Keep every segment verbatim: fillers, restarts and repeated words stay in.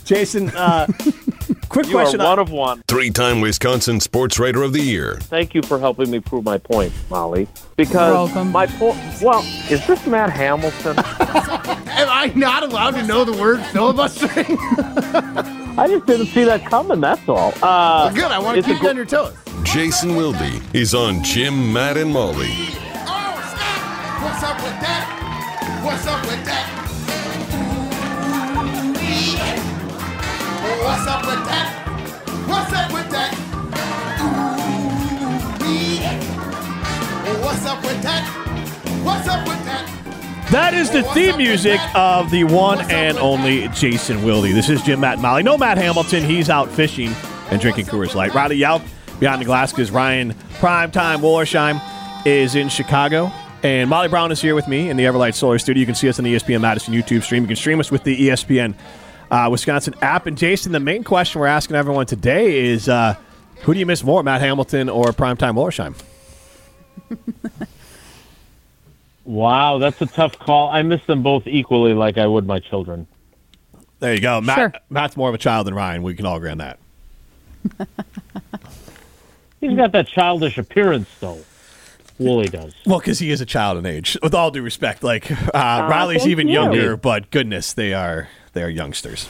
Jason, uh, quick you question. You are one of one. Three-time Wisconsin Sports Writer of the Year. Thank you for helping me prove my point, Molly. Because my point, well, is this Matt Hamilton? Am I not allowed to know the word filibustering? I just didn't see that coming, that's all. Uh, well, good, I want to keep you on your toes. Jason Wilde. He's on Jim, Matt, and Molly. Oh, snap! What's up with that? What's up with that? What's up with that? What's up with that? What's up with that? What's up with that? That is the theme music of the one and only Jason Wilde. This is Jim, Matt, and Molly. No Matt Hamilton. He's out fishing and drinking Coors Light. Riley Yelp behind the glass because Ryan Primetime Wollersheim is in Chicago. And Molly Brown is here with me in the Everlight Solar Studio. You can see us on the E S P N Madison YouTube stream. You can stream us with the E S P N uh, Wisconsin app. And Jason, the main question we're asking everyone today is, uh, who do you miss more, Matt Hamilton or Primetime Wollersheim? Wow, that's a tough call. I miss them both equally like I would my children. There you go. Matt, sure. Matt's more of a child than Ryan. We can all agree on that. He's got that childish appearance, though. Wooly does. Well, because he is a child in age. With all due respect, like uh, uh, Riley's even you. younger, but goodness, they are they are youngsters.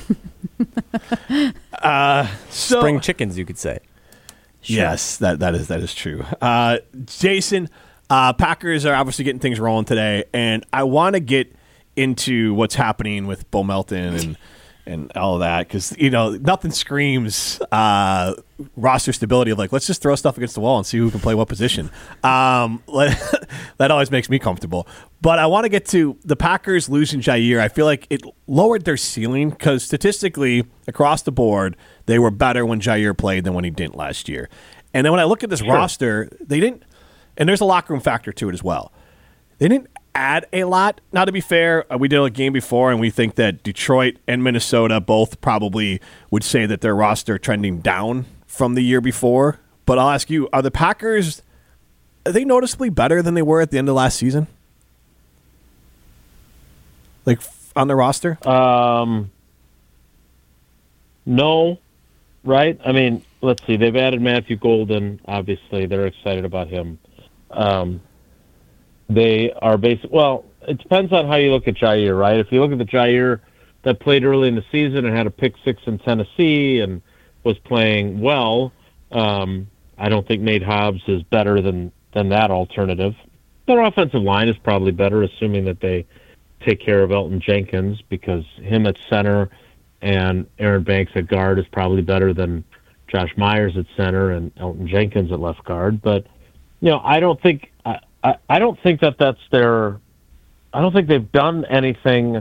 uh, so, Spring chickens, you could say. Sure. Yes, that that is that is true. Uh, Jason, uh, Packers are obviously getting things rolling today, and I want to get into what's happening with Bo Melton and. And all of that, because, you know, nothing screams uh, roster stability of like, let's just throw stuff against the wall and see who can play what position. Um, that always makes me comfortable. But I want to get to the Packers losing Jair. I feel like it lowered their ceiling because statistically, across the board, they were better when Jair played than when he didn't last year. And then when I look at this sure. roster, they didn't, and there's a locker room factor to it as well. They didn't add a lot. Now, to be fair, we did a game before, and we think that Detroit and Minnesota both probably would say that their roster trending down from the year before. But I'll ask you, are the Packers, are they noticeably better than they were at the end of last season? Like, on the roster? Um, no, right? I mean, let's see. They've added Matthew Golden. Obviously, they're excited about him. Um They are basic. Well, it depends on how you look at Jair, right? If you look at the Jair that played early in the season and had a pick six in Tennessee and was playing well, um, I don't think Nate Hobbs is better than, than that alternative. Their offensive line is probably better, assuming that they take care of Elton Jenkins, because him at center and Aaron Banks at guard is probably better than Josh Myers at center and Elton Jenkins at left guard. But, you know, I don't think I, I, I don't think that that's their – I don't think they've done anything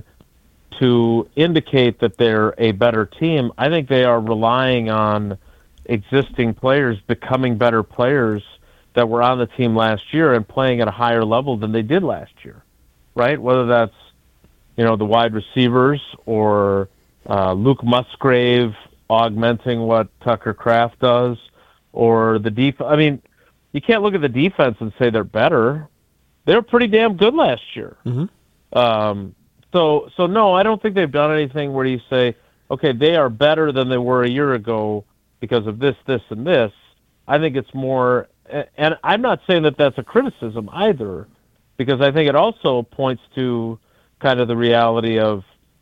to indicate that they're a better team. I think they are relying on existing players becoming better players that were on the team last year and playing at a higher level than they did last year, right? Whether that's, you know, the wide receivers or uh, Luke Musgrave augmenting what Tucker Kraft does, or the def- I mean, you can't look at the defense and say they're better. They were pretty damn good last year. Mm-hmm. Um, so, so no, I don't think they've done anything where you say, okay, they are better than they were a year ago because of this, this, and this. I think it's more, and I'm not saying that that's a criticism either, because I think it also points to kind of the reality of,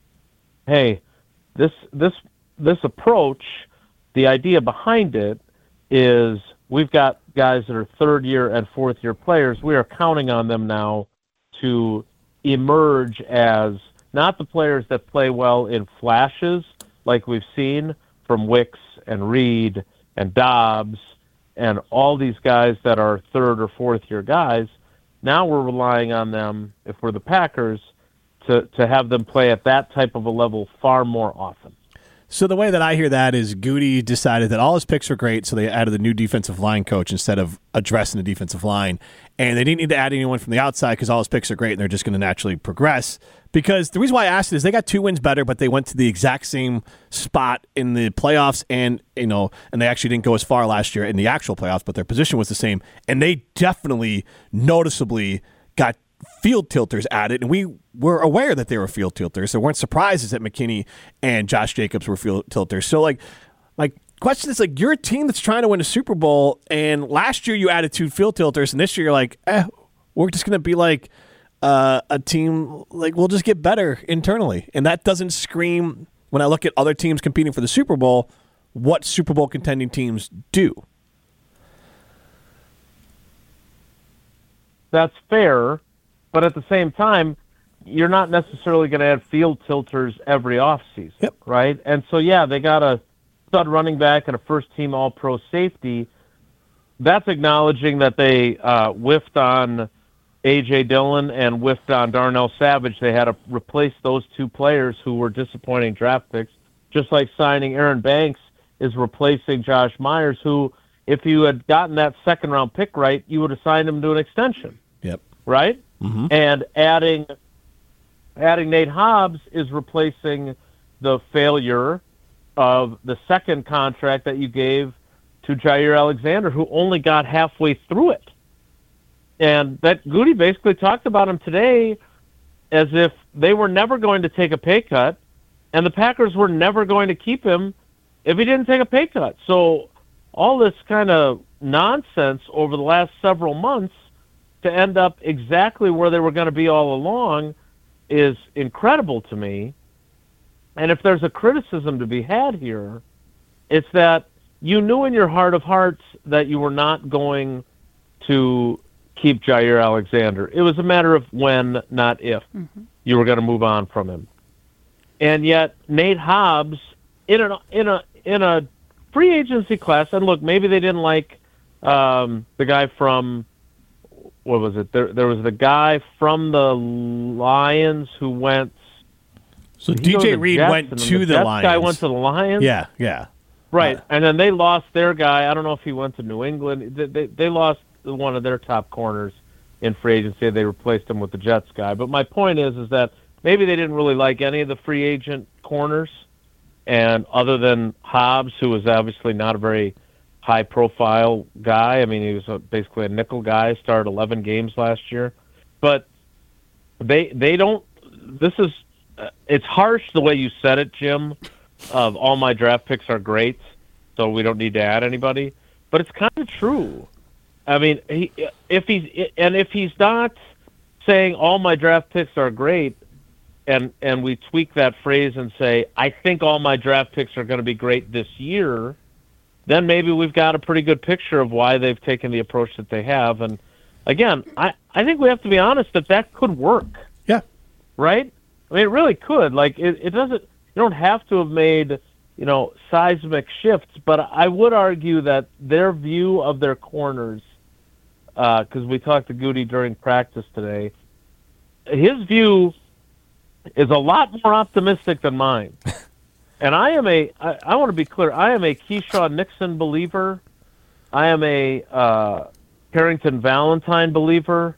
hey, this this this approach, the idea behind it is we've got guys that are third year and fourth year players. We are counting on them now to emerge as not the players that play well in flashes like we've seen from Wicks and Reed and Dobbs and all these guys that are third or fourth year guys. Now we're relying on them, if we're the Packers, to, to have them play at that type of a level far more often. So the way that I hear that is Goody decided that all his picks were great, so they added the new defensive line coach instead of addressing the defensive line. And they didn't need to add anyone from the outside because all his picks are great and they're just going to naturally progress. Because the reason why I asked it is they got two wins better, but they went to the exact same spot in the playoffs, and you know, and they actually didn't go as far last year in the actual playoffs, but their position was the same. And they definitely, noticeably got field tilters added, and we were aware that they were field tilters. There weren't surprises that McKinney and Josh Jacobs were field tilters. So, like, my question is, like, you're a team that's trying to win a Super Bowl, and last year you added two field tilters, and this year you're like, eh, we're just going to be like uh, a team, like, we'll just get better internally. And that doesn't scream, when I look at other teams competing for the Super Bowl, what Super Bowl contending teams do. That's fair, but at the same time, you're not necessarily going to have field tilters every offseason, yep. right? And so, yeah, they got a stud running back and a first-team All-Pro safety. That's acknowledging that they uh, whiffed on A J. Dillon and whiffed on Darnell Savage. They had to replace those two players who were disappointing draft picks, just like signing Aaron Banks is replacing Josh Myers, who, if you had gotten that second-round pick right, you would have signed him to an extension. Yep. Right? Mm-hmm. And adding adding Nate Hobbs is replacing the failure of the second contract that you gave to Jair Alexander, who only got halfway through it. And that Goody basically talked about him today as if they were never going to take a pay cut, and the Packers were never going to keep him if he didn't take a pay cut. So all this kind of nonsense over the last several months to end up exactly where they were going to be all along is incredible to me. And if there's a criticism to be had here, it's that you knew in your heart of hearts that you were not going to keep Jair Alexander. It was a matter of when, not if, mm-hmm. you were going to move on from him. And yet Nate Hobbs, in a, in a, in a free agency class, and look, maybe they didn't like um, the guy from, what was it? There, there was the guy from the Lions who went. So D J Reed Jets, went to the, the Jets Lions. Guy went to the Lions. Yeah, yeah. Right, Uh, and then they lost their guy. I don't know if he went to New England. They, they, they lost one of their top corners in free agency. They replaced him with the Jets guy. But my point is, is that maybe they didn't really like any of the free agent corners, and other than Hobbs, who was obviously not a very high-profile guy. I mean, he was a, basically a nickel guy, started eleven games last year. But they they don't – this is uh, – it's harsh the way you said it, Jim, of all my draft picks are great, so we don't need to add anybody. But it's kind of true. I mean, he, if he's – and if he's not saying all my draft picks are great, and, and we tweak that phrase and say, I think all my draft picks are going to be great this year – then maybe we've got a pretty good picture of why they've taken the approach that they have. And, again, I, I think we have to be honest that that could work. Yeah. Right? I mean, it really could. Like, it, it doesn't – you don't have to have made, you know, seismic shifts, but I would argue that their view of their corners, because uh, we talked to Goody during practice today, his view is a lot more optimistic than mine. And I am a, I, I want to be clear, I am a Keyshawn Nixon believer. I am a uh, Carrington Valentine believer.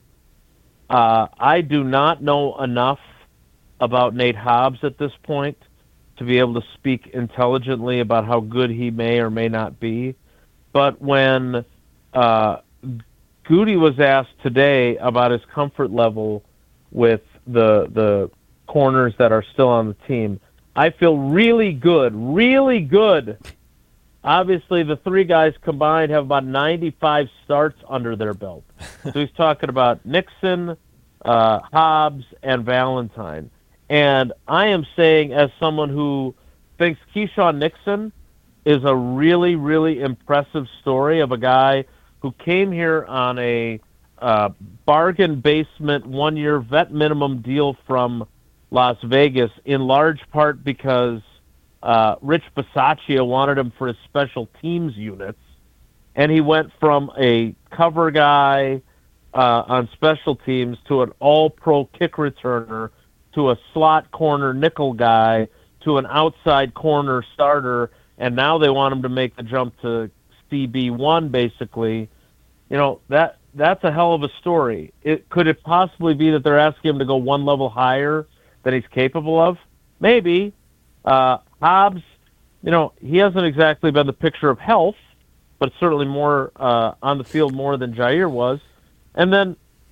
Uh, I do not know enough about Nate Hobbs at this point to be able to speak intelligently about how good he may or may not be. But when uh, Goody was asked today about his comfort level with the the corners that are still on the team, I feel really good, really good. Obviously, the three guys combined have about ninety-five starts under their belt. So he's talking about Nixon, uh, Hobbs, and Valentine. And I am saying, as someone who thinks Keyshawn Nixon is a really, really impressive story of a guy who came here on a uh, bargain basement one-year vet minimum deal from Las Vegas, in large part because uh, Rich Bisaccia wanted him for his special teams units, and he went from a cover guy uh, on special teams to an all-pro kick returner to a slot corner nickel guy to an outside corner starter, and now they want him to make the jump to C B one, basically. You know, that that's a hell of a story. It, could it possibly be that they're asking him to go one level higher that he's capable of? Maybe. Uh, Hobbs, you know, he hasn't exactly been the picture of health, but certainly more uh, on the field more than Jair was. And then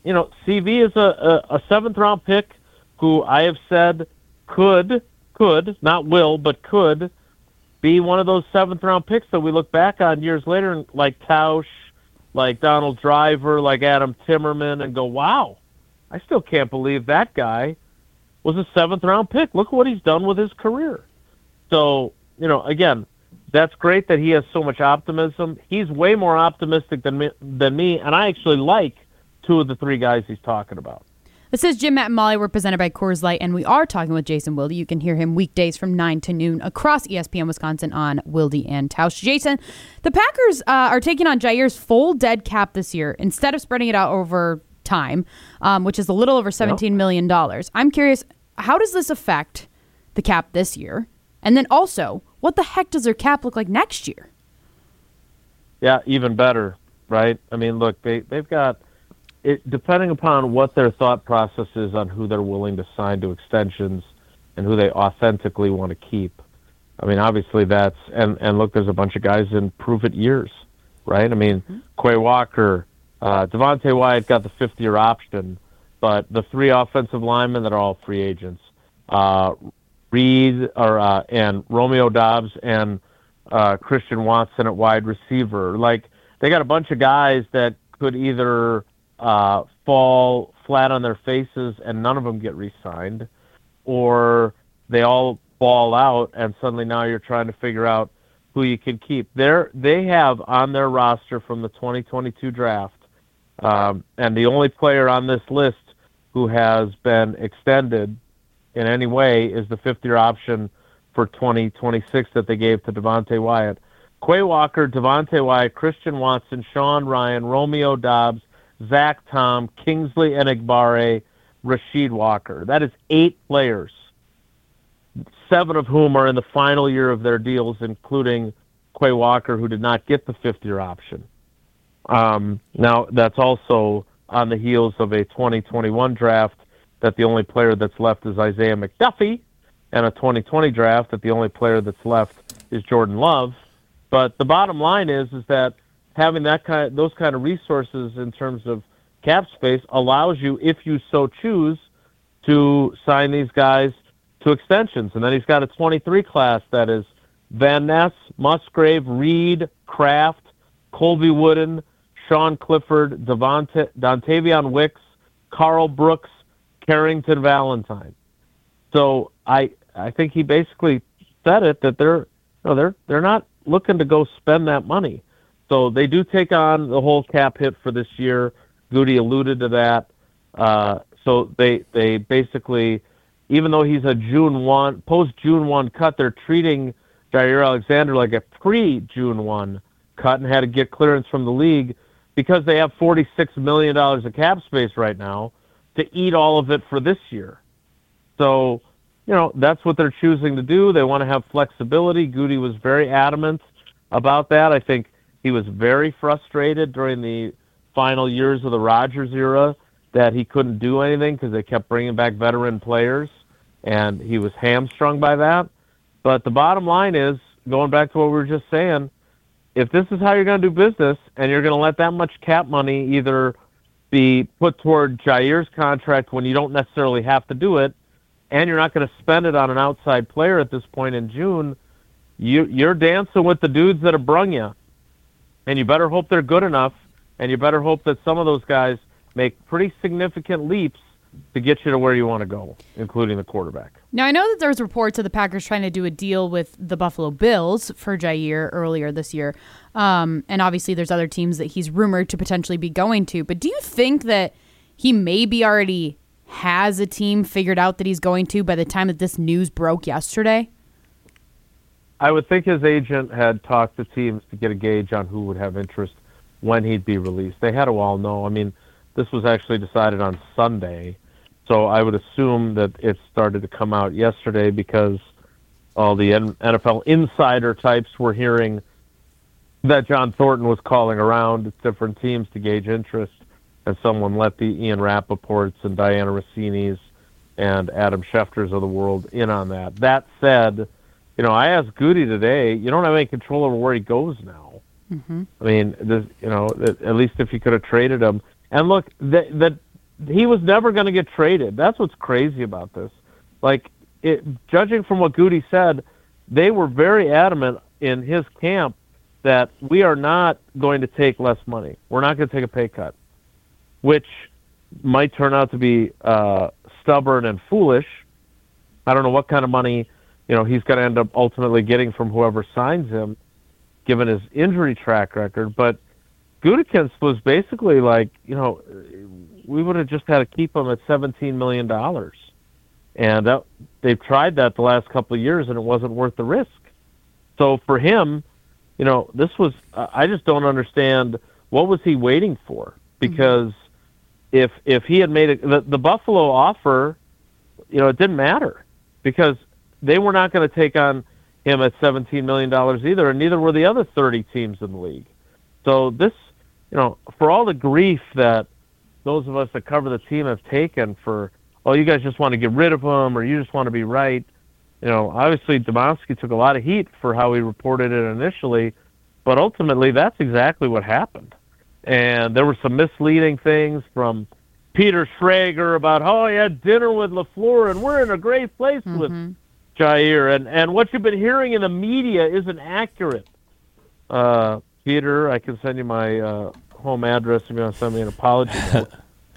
you know, C V is a, a, a seventh round pick who I have said could, could, not will, but could be one of those seventh round picks that we look back on years later, like Tausch, like Donald Driver, like Adam Timmerman, and go, wow, I still can't believe that guy was a seventh round pick. Look what he's done with his career. So, you know, again, that's great that he has so much optimism. He's way more optimistic than me, than me, and I actually like two of the three guys he's talking about. This is Jim, Matt, and Molly. We're presented by Coors Light, and we are talking with Jason Wilde. You can hear him weekdays from nine to noon across E S P N Wisconsin on Wilde and Tausch. Jason, the Packers uh, are taking on Jair's full dead cap this year instead of spreading it out over time, um, which is a little over seventeen million dollars. I'm curious, how does this affect the cap this year? And then also, what the heck does their cap look like next year? Yeah, even better, right? I mean, look, they, they've got, it, depending upon what their thought process is on who they're willing to sign to extensions and who they authentically want to keep. I mean, obviously that's, and, and look, there's a bunch of guys in prove-it years, right? I mean, mm-hmm. Quay Walker, uh, Devontae Wyatt got the fifth-year option, but the three offensive linemen that are all free agents, uh, Reed or uh, and Romeo Doubs and uh, Christian Watson at wide receiver. Like, they got a bunch of guys that could either uh, fall flat on their faces and none of them get re-signed, or they all ball out and suddenly now you're trying to figure out who you can keep. They're, they have on their roster from the twenty twenty-two draft, um, and the only player on this list who has been extended in any way is the fifth-year option for twenty twenty-six that they gave to Devontae Wyatt. Quay Walker, Devontae Wyatt, Christian Watson, Sean Ryan, Romeo Doubs, Zach Tom, Kingsley Enagbare, Rasheed Walker. That is eight players, seven of whom are in the final year of their deals, including Quay Walker, who did not get the fifth-year option. Um, now, that's also on the heels of a twenty twenty-one draft that the only player that's left is Isaiah McDuffie, and a twenty twenty draft that the only player that's left is Jordan Love. But the bottom line is is that having that kind, those kind of resources in terms of cap space allows you, if you so choose, to sign these guys to extensions. And then he's got a twenty-three class that is Van Ness, Musgrave, Reed, Kraft, Colby Wooden, Sean Clifford, Devonta, Dontavion Wicks, Carl Brooks, Carrington Valentine. So I I think he basically said it that they're no they're they're not looking to go spend that money. So they do take on the whole cap hit for this year. Goody alluded to that. Uh, so they they basically, even though he's a June one post June one cut, they're treating Jair Alexander like a pre June one cut and had to get clearance from the league because they have forty-six million dollars of cap space right now to eat all of it for this year. So, you know, that's what they're choosing to do. They want to have flexibility. Goody was very adamant about that. I think he was very frustrated during the final years of the Rodgers era that he couldn't do anything because they kept bringing back veteran players, and he was hamstrung by that. But the bottom line is, going back to what we were just saying, if this is how you're going to do business and you're going to let that much cap money either be put toward Jair's contract when you don't necessarily have to do it, and you're not going to spend it on an outside player at this point in June, you, you're dancing with the dudes that have brung you. And you better hope they're good enough, and you better hope that some of those guys make pretty significant leaps to get you to where you want to go, including the quarterback. Now, I know that there was reports of the Packers trying to do a deal with the Buffalo Bills for Jair earlier this year. Um, and obviously there's other teams that he's rumored to potentially be going to. But do you think that he maybe already has a team figured out that he's going to by the time that this news broke yesterday? I would think his agent had talked to teams to get a gauge on who would have interest when he'd be released. They had to all know. I mean, this was actually decided on Sunday. So I would assume that it started to come out yesterday because all the N F L insider types were hearing that John Thornton was calling around different teams to gauge interest, and someone let the Ian Rappaports and Diana Rossini's and Adam Schefter's of the world in on that. That said, you know, I asked Goody today, you don't have any control over where he goes now. Mm-hmm. I mean, this, you know, at least if you could have traded him. And look, the, the he was never going to get traded. That's what's crazy about this. Like, it, judging from what Goody said, they were very adamant in his camp that we are not going to take less money. We're not going to take a pay cut, which might turn out to be uh, stubborn and foolish. I don't know what kind of money, you know, he's going to end up ultimately getting from whoever signs him, given his injury track record. But Gutekunst was basically like, you know, we would have just had to keep him at seventeen million dollars. And that, they've tried that the last couple of years, and it wasn't worth the risk. So for him, you know, this was, uh, I just don't understand, what was he waiting for? Because mm-hmm. if if he had made it, the, the Buffalo offer, you know, it didn't matter because they were not going to take on him at seventeen million dollars either, and neither were the other thirty teams in the league. So this, you know, for all the grief that those of us that cover the team have taken for, oh, you guys just want to get rid of him or you just want to be right, you know, obviously Domowski took a lot of heat for how he reported it initially, but ultimately that's exactly what happened. And there were some misleading things from Peter Schrager about, oh, he had dinner with LaFleur and we're in a great place mm-hmm. with Jair. And, and what you've been hearing in the media isn't accurate. Uh, Peter, I can send you my uh, home address if you want to send me an apology note.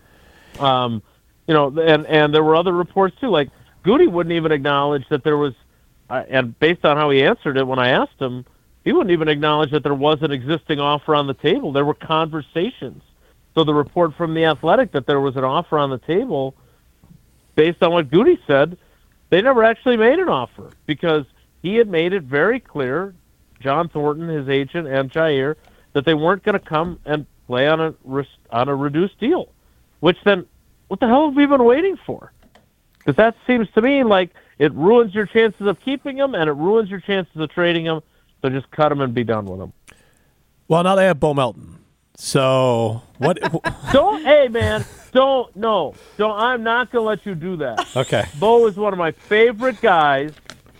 um, you know, and, and there were other reports too, like Goody wouldn't even acknowledge that there was, uh, and based on how he answered it when I asked him, he wouldn't even acknowledge that there was an existing offer on the table. There were conversations. So the report from The Athletic that there was an offer on the table, based on what Goody said, they never actually made an offer because he had made it very clear, John Thornton, his agent, and Jair, that they weren't going to come and play on a on a reduced deal. Which then, what the hell have we been waiting for? Because that seems to me like it ruins your chances of keeping him and it ruins your chances of trading him. So just cut him and be done with him. Well, now they have Bo Melton. So what? don't, hey man, don't no, don't. I'm not gonna let you do that. Okay. Bo is one of my favorite guys.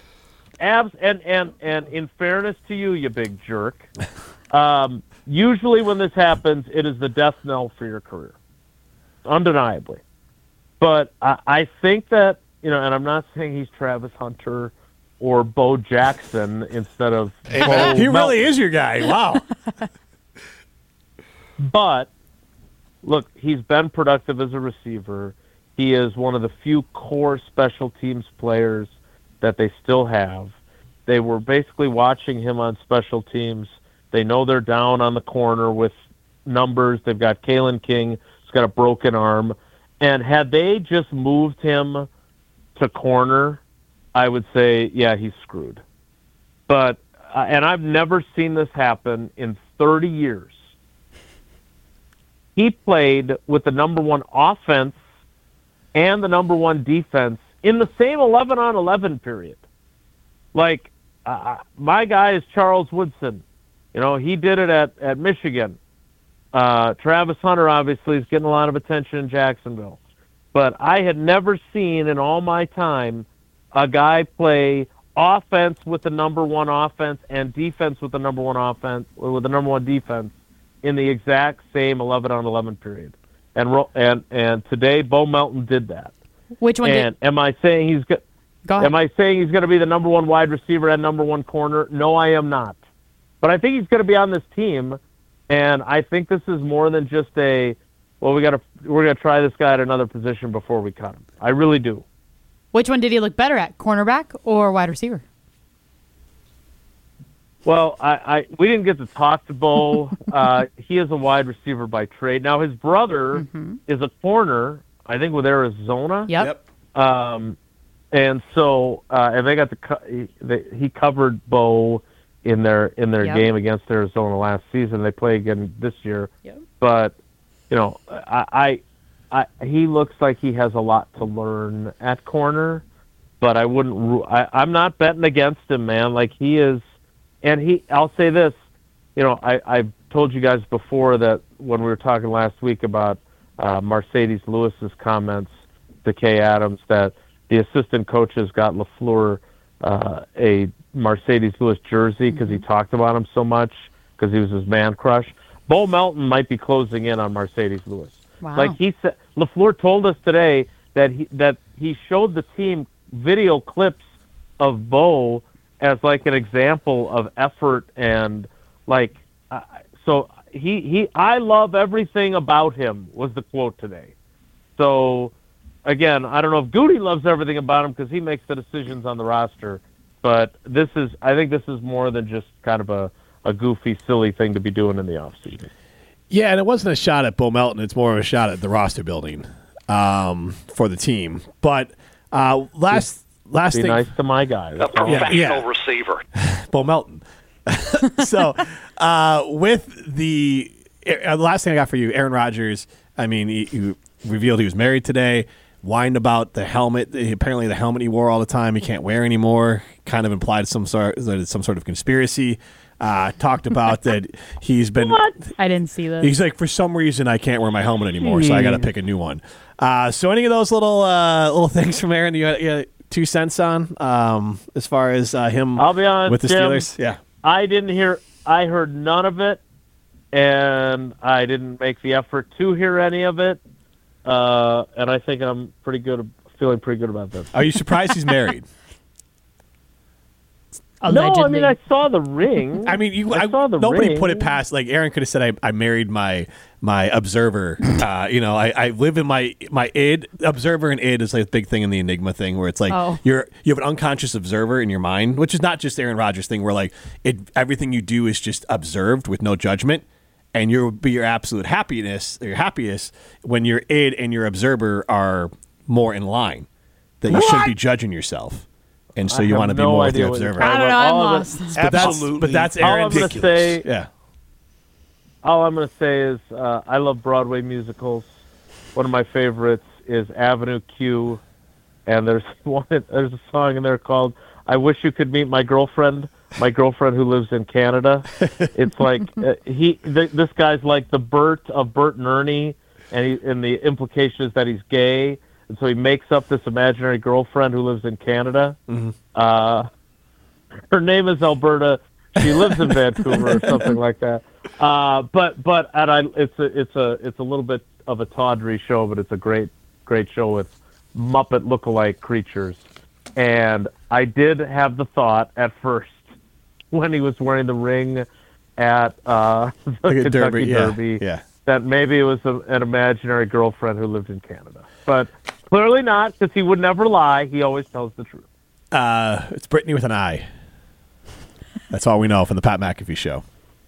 Abs and and and in fairness to you, you big jerk. Um, usually when this happens, it is the death knell for your career, undeniably. But I, I think that you know, and I'm not saying he's Travis Hunter or Bo Jackson instead of hey, Bo man, he Melton. really is your guy. Wow. But look, he's been productive as a receiver. He is one of the few core special teams players that they still have. They were basically watching him on special teams. They know they're down on the corner with numbers. They've got Kalen King, who's got a broken arm. And had they just moved him to corner, I would say, yeah, he's screwed. But, uh, and I've never seen this happen in thirty years. He played with the number one offense and the number one defense in the same eleven on eleven period. Like, uh, my guy is Charles Woodson. You know, he did it at, at Michigan. Uh, Travis Hunter, obviously, is getting a lot of attention in Jacksonville. But I had never seen in all my time a guy play offense with the number one offense and defense with the number one offense, with the number one defense in the exact same eleven on eleven period. And and and today, Bo Melton did that. Which one? And did... am I saying he's go- Go ahead. Am I saying he's going to be the number one wide receiver and number one corner? No, I am not. But I think he's going to be on this team, and I think this is more than just a, well, we got to we're going to try this guy at another position before we cut him. I really do. Which one did he look better at, cornerback or wide receiver? Well, I, I we didn't get to talk to Bo. uh, he is a wide receiver by trade. Now his brother mm-hmm. is a corner, I think, with Arizona. Yep. yep. Um, and so, uh, and they got the co- he, they, he covered Bo in their in their yep. game against Arizona last season. They play again this year. Yep. But you know, I, I, I he looks like he has a lot to learn at corner. But I wouldn't. I, I'm not betting against him, man. Like he is. And he, I'll say this, you know, I, I've told you guys before that when we were talking last week about uh, Mercedes Lewis's comments to Kay Adams that the assistant coaches got LaFleur uh, a Mercedes Lewis jersey because mm-hmm. he talked about him so much because he was his man crush. Bo Melton might be closing in on Mercedes Lewis. Wow. Like he said, LaFleur told us today that he that he showed the team video clips of Bo as like an example of effort and like uh, so he he I love everything about him was the quote today. So again, I don't know if Goody loves everything about him because he makes the decisions on the roster, but this is I think this is more than just kind of a, a goofy, silly thing to be doing in the offseason. Yeah, and it wasn't a shot at Bo Melton. It's more of a shot at the roster building um, for the team. But uh, last last Be thing, nice to my guy. A That's all. professional Yeah, yeah. receiver. Bo Melton. so uh, with the uh, last thing I got for you, Aaron Rodgers. I mean, he, he revealed he was married today. Whined about the helmet. Apparently, the helmet he wore all the time he can't wear anymore. Kind of implied some sort some sort of conspiracy. Uh, talked about that he's been. What? I didn't see this. He's like, for some reason, I can't wear my helmet anymore, so I got to pick a new one. Uh, so, any of those little uh, little things from Aaron, you got, you got two cents on um, as far as uh, him I'll be honest, with the Jim, Steelers? Yeah. I didn't hear. I heard none of it, and I didn't make the effort to hear any of it. Uh, and I think I'm pretty good, feeling pretty good about this. Are you surprised he's married? No, I Allegedly. mean I saw the ring. I mean, you, I I, saw the nobody ring. put it past. Like Aaron could have said, I, I married my my observer. Uh, you know, I, I live in my my id. Observer and id is like a big thing in the Enigma thing, where it's like Oh. you're you have an unconscious observer in your mind, which is not just Aaron Rodgers' thing, where like it everything you do is just observed with no judgment, and you'll be your absolute happiness, your happiest when your id and your observer are more in line. That you shouldn't be judging yourself. And so I you have want to be no more with the idea what you're observer. talking I don't know. about. I'm All of lost. it- But that's, Absolutely but that's All I'm Aaron's gonna say- Yeah. All I'm going to say is uh, I love Broadway musicals. One of my favorites is Avenue Q, and there's one. There's a song in there called "I Wish You Could Meet My Girlfriend." My girlfriend who lives in Canada. It's like uh, he. Th- this guy's like the Bert of Bert and Ernie, and he, and the implication is that he's gay, and so he makes up this imaginary girlfriend who lives in Canada. Mm-hmm. Uh, her name is Alberta. She lives in Vancouver or something like that. Uh, but but and I, it's a it's a it's a little bit of a tawdry show, but it's a great great show with Muppet lookalike creatures. And I did have the thought at first when he was wearing the ring at uh, the Like a Kentucky derby, yeah, Derby yeah. that maybe it was a, an imaginary girlfriend who lived in Canada. But clearly not, because he would never lie. He always tells the truth. Uh, it's Brittany with an I. That's all we know from the Pat McAfee show.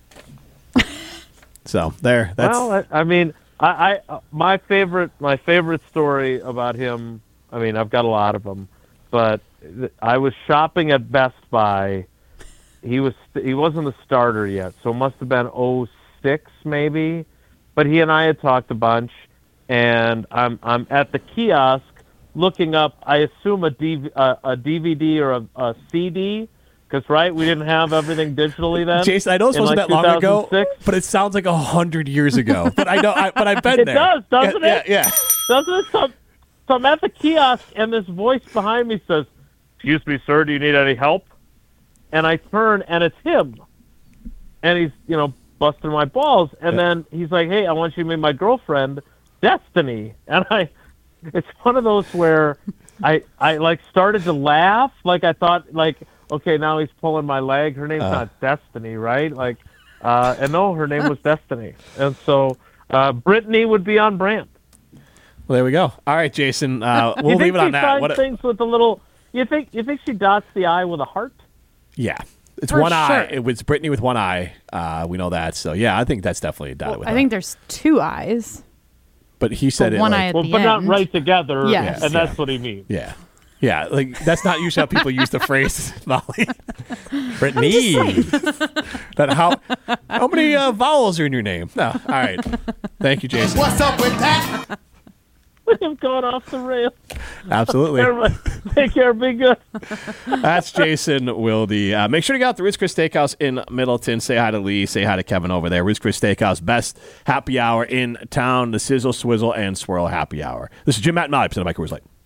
So there. That's Well, I, I mean, I, I uh, my favorite my favorite story about him. I mean, I've got a lot of them, but th- I was shopping at Best Buy. He was he wasn't the starter yet, so it must have been oh six maybe. But he and I had talked a bunch, and I'm I'm at the kiosk looking up. I assume a D V, uh, a D V D or a, a C D. Because, right, we didn't have everything digitally then. Jason, I know this in, wasn't like, that long ago, two thousand six. but it sounds like a hundred years ago. But I know, I, but I've been It there. does, doesn't yeah, it? Yeah, yeah. Doesn't it? So, so I'm at the kiosk, and this voice behind me says, "Excuse me, sir, do you need any help?" And I turn, and it's him. And he's, you know, busting my balls. And Yeah. then he's like, "Hey, I want you to meet my girlfriend, Destiny." And I, it's one of those where I, I like started to laugh. Like I thought, like, okay, now he's pulling my leg. Her name's Uh. not Destiny, right? Like, uh, and no, her name was Destiny. And so uh, Brittany would be on brand. Well, there we go. All right, Jason. Uh, You we'll think leave it she on that. signs What a- things with a little. You think you think she dots the I with a heart? yeah, it's For one eye. sure. It was Brittany with one eye. Uh, we know that. So yeah, I think that's definitely a dot with. I her. think there's two eyes. but he said but it one like, eye at Well, the but not end. right together. Yes. and that's Yeah. what he means. yeah. Yeah, like that's not usually how people use the phrase, Molly. Brittany. that how how many uh, vowels are in your name? No. All right. Thank you, Jason. What's up with that? With him going off the rails. Absolutely. Everybody, take care. Be good. That's Jason Wilde. Uh, make sure to get out to Ruth's Chris Steakhouse in Middleton. Say hi to Lee. Say hi to Kevin over there. Ruth's Chris Steakhouse, best happy hour in town. The Sizzle, Swizzle, and Swirl happy hour. This is Jim Matt and Molly, presented by Coors Light.